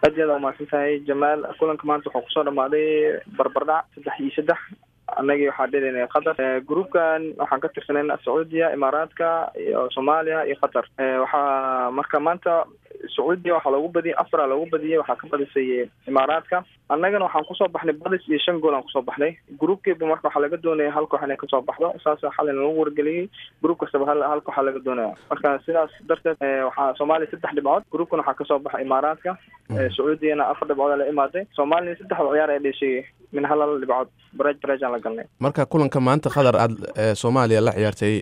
aad iyo aad umahadsantahay Jamaal. Kulanka maanta wuxuu kusoo dhamaaday barbardhac 3-3 anagii waxaa dheelayna Qatar. Groupkan waxaan ka tirsanayna Saudiya, Imaaraadka iyo Soomaaliya iyo Qatar. Waxaa marka maanta Saudiya waxaa lagu badiyay 4 lagu badiyay, waxaa ka badisay Imaaraadka. annagana waxaan kusoo baxnay badis iyo 5 gool aan kusoo baxnay. Groupkeedu marka waxaa laga doonaya hal koox inay kasoo baxdo, saas xalin lagu wargeliyay. Group kastaba hal koox laga doonaya. Marka sidaas darteed waxaa Soomaaliya 3 dhibcood, groupkan waxaa kasoo baxay Imaaraadka, Saudiyana 4 dhibcood la imaaday. Soomaaliya 3 ciyaar ay dhashay min hal dhibcood baraj la galnay. Marka kulanka maanta Qatar aad Soomaaliya la ciyaartay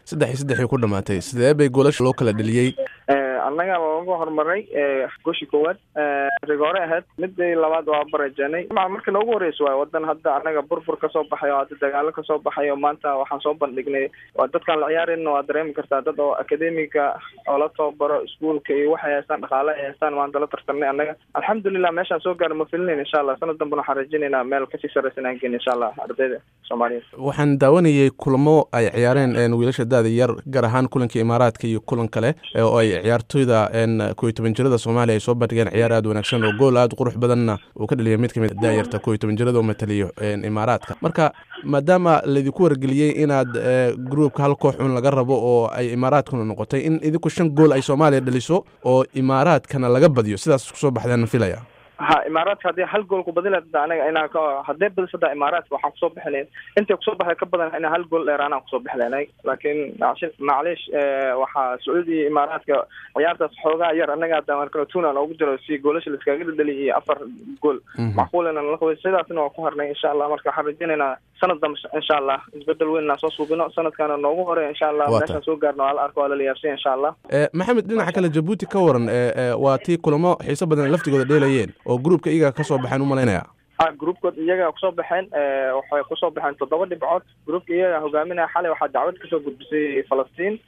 3-3 ku dhamaatay, sidee bay goolasha loo kala dhaliyay? annaga ugu hormaray gooshi koowaad rigoore ahayd, midii labaad waa barajanay. markii noogu horeyso waa wadan hadda annaga burbur ka soo baxay oo hadda dagaalo ka soo baxay oo maanta waxaan soo bandhignay waa dadkan la ciyaarayna waa dareemi kartaa dad oo akademiga oo la tababaro iskuulka iyo waxay haystaan dhaqaale ay haystaan maanta la tartamnay. annaga alxamdulilah meeshaan soo gaarno ma filinayn. insha allah sanad dambe waxaan rajaynaynaa meel kasii sareysan aan geyn insha allah ardayda Soomaaliyeed. waxaan daawanayay kulamo ay ciyaareen wiilasha daada yar, gaar ahaan kulankii Imaaraadka iyo kulan kale oo ay ciyaartoyda 11 jirada Soomaaliya ay soo bandhigeen ciyaar aad wanaagsan oo gool aad qurux badanna uu ka dhaliyay mid kamid daayarta 11 jirada oo mataliyo Imaaraadka. marka maadaama la idinku wargeliyay inaad groupka hal koox un laga rabo oo ay Imaaraadkuna noqotay in idinku 5 gool ay Soomaaliya dhaliso oo Imaaraadkana laga badiyo, sidaas ku soo baxdeen filaya. Imaaraadka hadii hal gool ku badilay anaga inaan ka hadee badisada Imaaraadka waxaan ku soo bixinay inta ku soo baxay ka badan in hal gool dheer aan ku soo bixinay. laakiin macleesh waxa Saudi Imaaraadka ciyaartaas xoogaa yar anaga hadda markaa tuuna loogu jiro si goolasha la iskaga dhaliyay 4 gool macquulana la qabay. sidaasna waa ku harnay insha Allah. marka waxaan rajaynaynaa sanad dambe insha Allah isbedel weyn aan soo suubino, sanadkana noogu hore insha Allah meesha soo gaarno al arko wala liyaarsan insha Allah. Maxamed, dhinaca kale Djibouti ka waran waa tii kulamo xiiso badan laftigooda dheelayeen oo groupka iyaga ka soo baxeen u maleynaya. groupkood iyaga ku soo baxeen waxay ku soo baxeen 7 dhibcood. groupka iyaga hogaaminaya xalay waxaa dacwad ka soo gudbisay Falastiin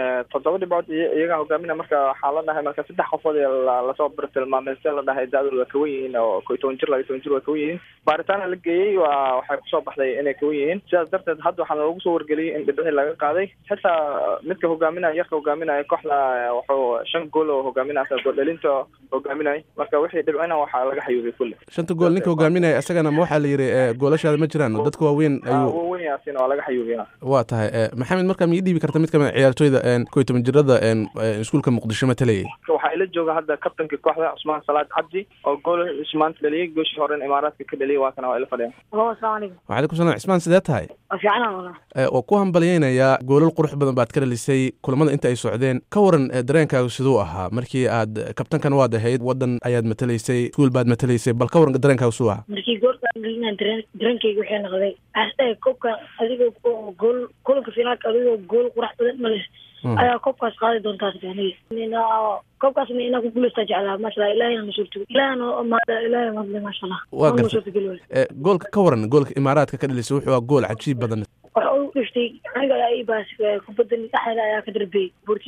7 dhibcood iyaga hogaaminaya. marka waxaa la dhahay marka 3 qofood la soo bartilmaamay si la dhahay daadooda ka weyn oo 11 jir waa ka weyn. baaritaan la geeyay waxay ku soo baxday inay ka weyn. sidaas darteed hadda waxaan ugu soo wargeliyay in dhibci laga qaaday. xitaa midka hogaaminaya yarka hogaaminaya kooxda wuxuu 5 gool oo hogaaminaya gool dhalinta hogaaminaya. marka wixii dhibcina waxaa laga xayuubay kulli 5 gool ninka hogaaminaya asagana ma waxa la yiri goolashaada ma jiraan dadka waaweyn ayuu weyn yaasin oo laga xayuubay. waa tahay Maxamed, marka ma dhiibi karta mid kamid ciyaartoyda 11 jirada iskuulka Muqdisho matalay? waxaa ila jooga hadda kabtanka kooxda Usmaan Salaad Cabdi oo gool Usmaan dhaliyay gooshii hore Imaaraadka ka dhaliyay. waa kana waa ila fadhiya. Assalaamu alaykum. Wa alaykum salaam. Usmaan, sidee tahay? fiican walaal. oo ku hambalyeynaya goolal qurux badan baad ka dhalisay kulamada inta ay socdeen. ka waran dareenkaagu sidoo ahaa markii aad kabtankan waad ahayd, wadan ayaad matalaysay, iskuul baad matalaysay, bal ka waran dareenkaagu sidoo ahaa? markii goolka England dareenkaygu waxay noqday asay koobka adigoo gool kulanka finaalka adigoo gool qurux badan malis ayaa koobkaas qaaday doontaa aniga koobkaas inaa ku guulaysta jeclaa masha Allah. ilaahayna masuulto ilaahayna masha Allah. waa gartay goolka ka waran goolka Imaaraadka ka dhalisay wuxuu gool cajiib badan. waxa uu dhiftay aniga ay baas ku badan dhaxayla ayaa ka darbay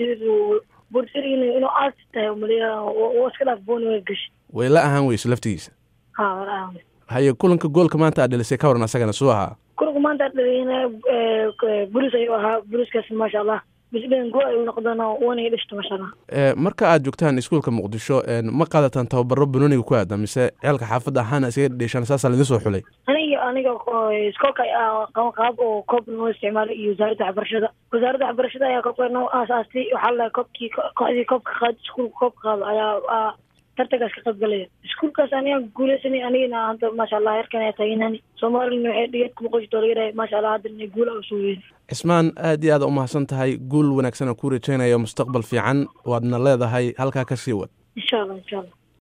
burtiina inuu aad tahay umaliya oo iska dhaaf boon way gash way la ahaan weyso laftigiisa. wala haye kulanka goolka maanta aad dhalisay ka waran asagana soo ahaa? kulanka maanta dhaliyay bulis ayuu ahaa. buliskaas masha Allah bisbeen gool ay noqdana wana dhishto masha Allah. marka aad joogtaan iskuulka Muqdisho ma qaadataan tababaro banooniga ku aad mise ceelka xaafadda ahaan iska dheeshan saas la idin soo xulay? aniga iskoolka qaab oo koob noo isticmaalay iyo wasaaradda waxbarashada ayaa koobka noo aasaastay. waxaa la kooxdii koobka qaad iskuulka koobka qaad ayaa tartankaas ka qayb galaya. iskuulkaas aniga guulaysanay anigana hadda masha Allah yarkan ay taagnaani Soomaaliya waxay dhigay Muqdisho laga masha Allah hadda guul u soo weyn. Cismaan, aad iyo aad u mahadsan tahay. guul wanaagsan oo ku rajaynayo mustaqbal fiican waadna leedahay, halkaa ka sii wad insha Allah.